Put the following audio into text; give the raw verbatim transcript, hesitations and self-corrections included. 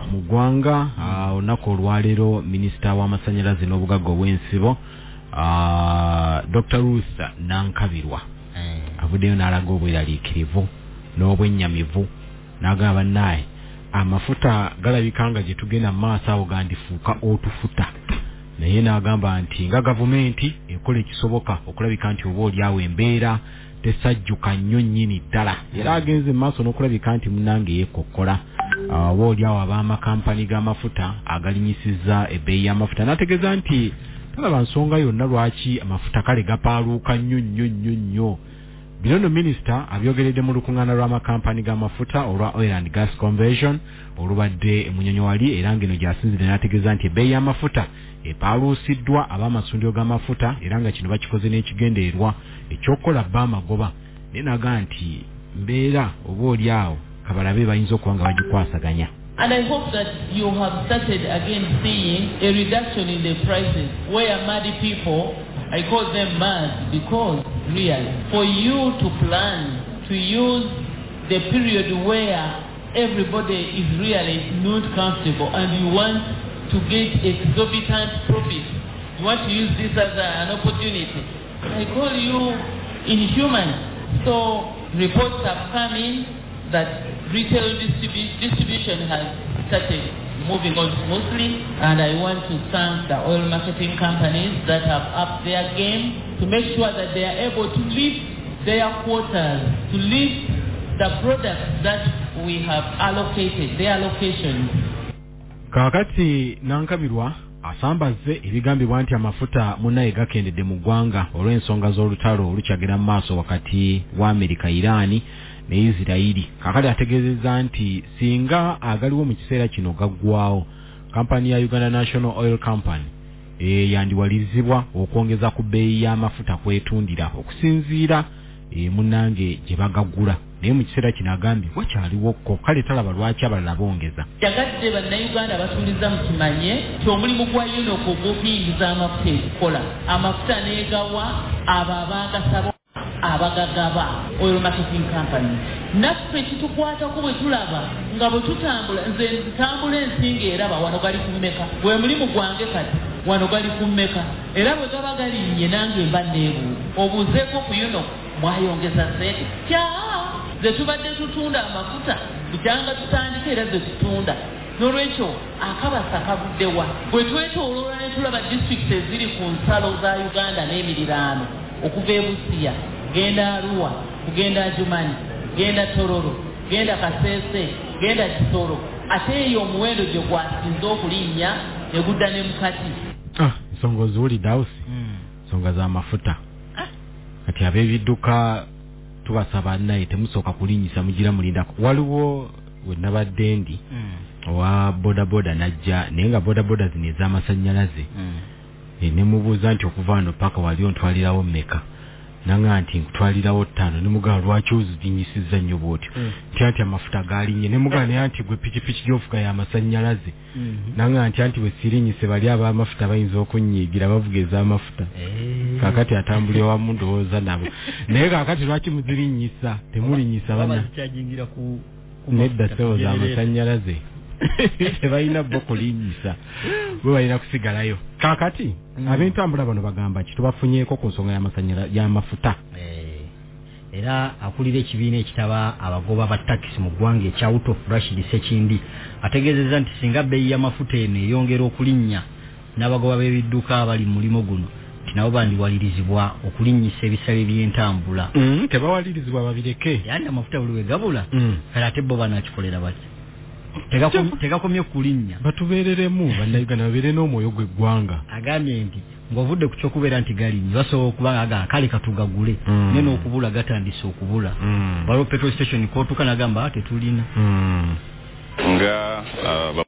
mu ggwanga uh, olunaku olwaleero minisita w'amasannyalaze n'obugagga obw'ensibo uh, Doctor Ruth Nankabirwa mm. avuddeyo n'alaga obweraliikirivu n'obwennyamivu n'agamba naye amafuta galabika nga gye tugenda mu maaso awo gandifuuka otufuta naye n'agamba nti nga gavumenti ekola ekisoboka okulabika nti oba oliawo embeera tesajjuka nnyo nnyini ddala era agenze mu maaso n'okulabika nti munnange yeekokkola oba uh, oliawo ab'amakampani g'amafuta agalinyisizza ebbeeyi y'amafuta n'ategeeza nti talaba nsonga yonna lwaki amafuta kale gapaaluuka nnyo nnyo nnyo nnyo. Bino nno minisita abyogeredde mu lukuŋŋaana lw'amakampani g'amafuta olwa Oil and Gas Conversion olubadde e Munyonyo wali era ng'eno gy'asinzire n'ategeeza nti ebbeeyi y'amafuta epaaluusiddwa ab'amasundiro g'amafuta era nga kino bakikoze n'ekigendererwa ekyokukola bba amagoba naye n'agamba nti mbeera oba oli awo kabalabe bayinza okuba nga bagikwasaganya. And I hope that you have started again seeing a reduction in the prices where muddy people, I call them mad because really for you to plan to use the period where everybody is really not comfortable and you want to get exorbitant profit, you want to use this as a, an opportunity, I call you inhuman. So reports have come in that retail distribu- distribution has started moving on smoothly, and I want to thank the oil marketing companies that have upped their game to make sure that they are able to lift their quotas, to lift the products that we have allocated, their allocations. Kakati Nankabirwa asambaze ebigambibwa nti amafuta munnaye gakendedde mu ggwanga olw'ensonga z'olutalo olukyagenda mu maaso wakati wa Amerika, Irani ne Israeli. Kakati ategeezezza nti singa agaliwo mu kiseera kino gaggwawo kampani ya Uganda National Oil Company e, yandiwalirizibwa okwongeza ku bbeeyi y'amafuta kwetundira okusinziira e, munnange gye bagaggula. Naye mu kiseera kino agambye wakyaliwoko kale talaba lwaki abalala bongeza. Yagadde bannayuganda batuliza mukimanye ti omulimu gwa Yunoko ogw'okuyingiza amafuta ebikola amafuta neegawa abo abaagasaba abagagaba oil marketing company. Naffe kitukwatako bwe tulaba nga bwe tutambula nze ntambula ensinga eraba wano gali ku mmeka bwe mulimu gwange kati wano gali ku mmeka era bwe gaba galinnye nange mba neebuuza obuuzeeko ku Yunoko mwayongeza sente kyaa ze tubadde tutunda amafuta bujanga tutandika era ze tutunda n'olwekyo akabasa kavuddewa bwe twetooloola ne tulaba district eziri ku nsalo za Uganda n'emiriraano okuva e Busia genda Arua kugenda Ajumani genda Tororo genda Kasese genda Kisoro ate eyo omuwendo gye gwasinze okulinnya egudda ne mukati. Ah, nsonga oziwulidde awusi nsonga z'amafuta kati ab'ebidduka tubasaba naye temusooka kulinyisa mugira mulindako. Waliwo we nabadde ndi mm. owa boda boda najja naye nga boda boda zino ez'amasannyalaze mm. e, ne mubuuza nti okuva wano paka wali ontwalirawo mmeka nanga nti nkutwalirawo ttaano ne mugamba lwaki ozinyisizza nnyo bw'otyo mm. nti anti amafuta gaalinnye ne mugamba naye anti gwe pikipiki gy'ofuga y'amasannyalaze mm -hmm. nanga nti anti bwe sirinyise bali ab'amafuta bayinza okunnyiigira bavuga ez'amafuta hey. Kakati atambulira wamu ndowooza nabo naye kakati lwaki muzirinyisa temulinyisa bana nedda sewo z'amasannyalaze tebalina bo kulinyisa bwe balina kusigalayo. Kakati mm. ab'entambula bano bagamba ki tubafunyeeko ku nsonga y'amafuta eh, era akulira ekibiina ekitaba abagoba ba takisi mu ggwanga ekya Out of Rashid Sekindi ategeezezza nti singa bbeeyi y'amafuta eno eyongera okulinnya n'abagoba b'ebidduka abali mu mulimo guno nti nabo bandiwalirizibwa okulinnyisa ebisale by'entambula. mm, tebawalirizibwa babireke yani amafuta buli we gabula mm. kale ate bo banakikolera bati tegakomye kulinnya batubeereremu bannayuganda babeere n'omwoyo gw'eggwanga. Agambye nti ng'ovudde ku ky'okubeera nti galinnya basobola okuba aga kale katugagule mm. ne n'okubula gatandise okubula mm. waliwo petrol station kootuka n'agamba tetulina mm. nga uh,